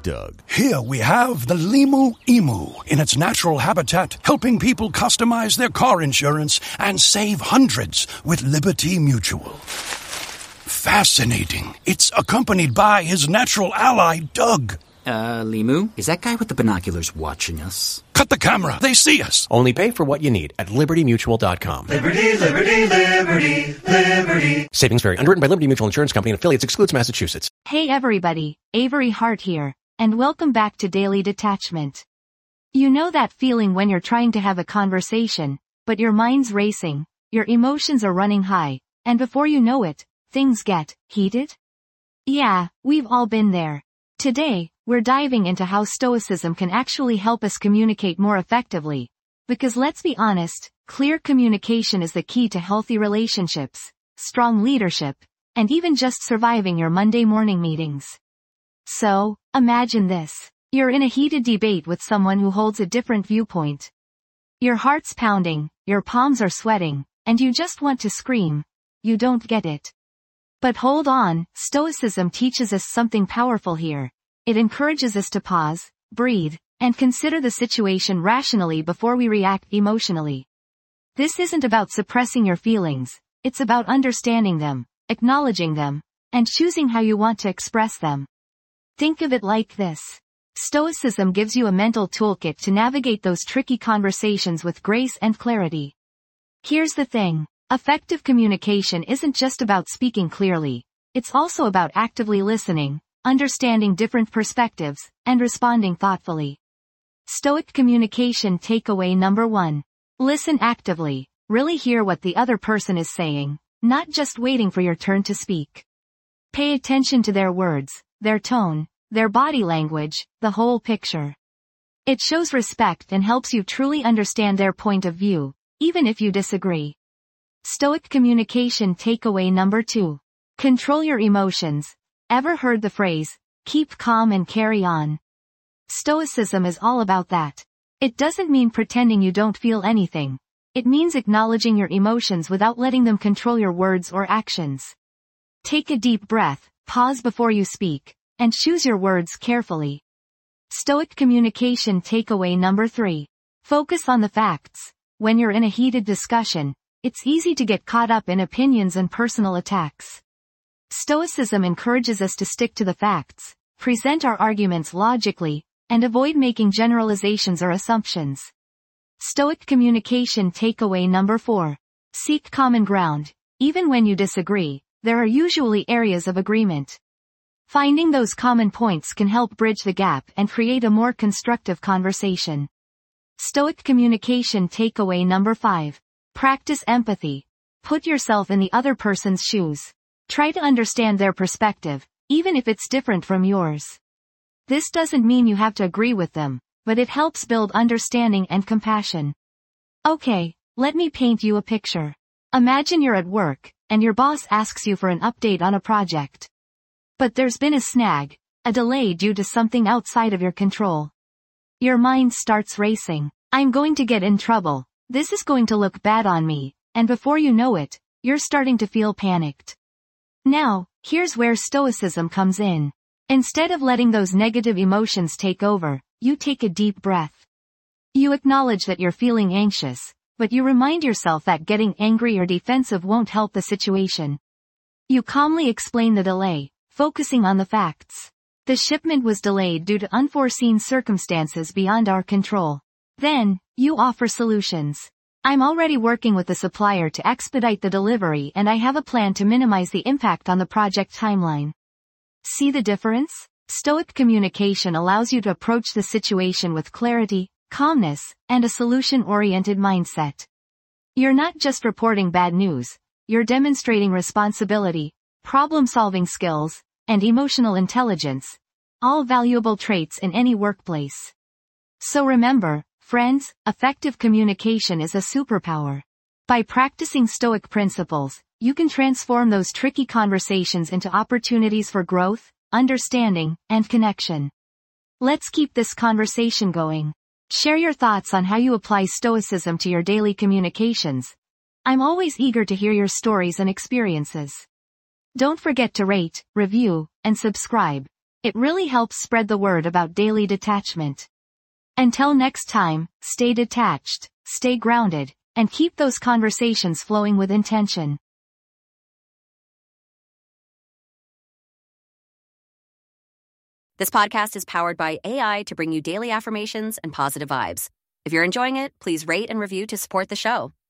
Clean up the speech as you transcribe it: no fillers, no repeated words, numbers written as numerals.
Doug. Here we have the Limu Emu in its natural habitat, helping people customize their car insurance and save hundreds with Liberty Mutual. Fascinating. It's accompanied by his natural ally, Doug. Limu, is that guy with the binoculars watching us? Cut the camera. They see us. Only pay for what you need at LibertyMutual.com. Liberty, liberty, liberty, liberty. Savings vary. Underwritten by Liberty Mutual Insurance Company and affiliates. Excludes Massachusetts. Hey everybody, Avery Hart here, and welcome back to Daily Detachment. You know that feeling when you're trying to have a conversation, but your mind's racing, your emotions are running high, and before you know it, things get heated? Yeah, we've all been there. Today, we're diving into how Stoicism can actually help us communicate more effectively. Because let's be honest, clear communication is the key to healthy relationships, strong leadership, and even just surviving your Monday morning meetings. So, imagine this. You're in a heated debate with someone who holds a different viewpoint. Your heart's pounding, your palms are sweating, and you just want to scream. You don't get it. But hold on, Stoicism teaches us something powerful here. It encourages us to pause, breathe, and consider the situation rationally before we react emotionally. This isn't about suppressing your feelings, it's about understanding them, acknowledging them, and choosing how you want to express them. Think of it like this. Stoicism gives you a mental toolkit to navigate those tricky conversations with grace and clarity. Here's the thing. Effective communication isn't just about speaking clearly. It's also about actively listening, understanding different perspectives, and responding thoughtfully. Stoic communication takeaway number 1. Listen actively. Really hear what the other person is saying, not just waiting for your turn to speak. Pay attention to their words, their tone, their body language, the whole picture. It shows respect and helps you truly understand their point of view, even if you disagree. Stoic communication takeaway number 2. Control your emotions. Ever heard the phrase, keep calm and carry on? Stoicism is all about that. It doesn't mean pretending you don't feel anything. It means acknowledging your emotions without letting them control your words or actions. Take a deep breath, pause before you speak, and choose your words carefully. Stoic communication takeaway number 3. Focus on the facts. When you're in a heated discussion, it's easy to get caught up in opinions and personal attacks. Stoicism encourages us to stick to the facts, present our arguments logically, and avoid making generalizations or assumptions. Stoic communication takeaway number 4. Seek common ground. Even when you disagree, there are usually areas of agreement. Finding those common points can help bridge the gap and create a more constructive conversation. Stoic communication takeaway number 5. Practice empathy. Put yourself in the other person's shoes. Try to understand their perspective, even if it's different from yours. This doesn't mean you have to agree with them, but it helps build understanding and compassion. Okay, let me paint you a picture. Imagine you're at work, and your boss asks you for an update on a project. But there's been a snag, a delay due to something outside of your control. Your mind starts racing. I'm going to get in trouble. This is going to look bad on me, and before you know it, you're starting to feel panicked. Now, here's where Stoicism comes in. Instead of letting those negative emotions take over, you take a deep breath. You acknowledge that you're feeling anxious, but you remind yourself that getting angry or defensive won't help the situation. You calmly explain the delay, focusing on the facts. The shipment was delayed due to unforeseen circumstances beyond our control. Then, you offer solutions. I'm already working with the supplier to expedite the delivery and I have a plan to minimize the impact on the project timeline. See the difference? Stoic communication allows you to approach the situation with clarity, calmness, and a solution-oriented mindset. You're not just reporting bad news, you're demonstrating responsibility, problem-solving skills, and emotional intelligence, all valuable traits in any workplace. So remember, friends, effective communication is a superpower. By practicing Stoic principles, you can transform those tricky conversations into opportunities for growth, understanding, and connection. Let's keep this conversation going. Share your thoughts on how you apply Stoicism to your daily communications. I'm always eager to hear your stories and experiences. Don't forget to rate, review, and subscribe. It really helps spread the word about daily detachment. Until next time, stay detached, stay grounded, and keep those conversations flowing with intention. This podcast is powered by AI to bring you daily affirmations and positive vibes. If you're enjoying it, please rate and review to support the show.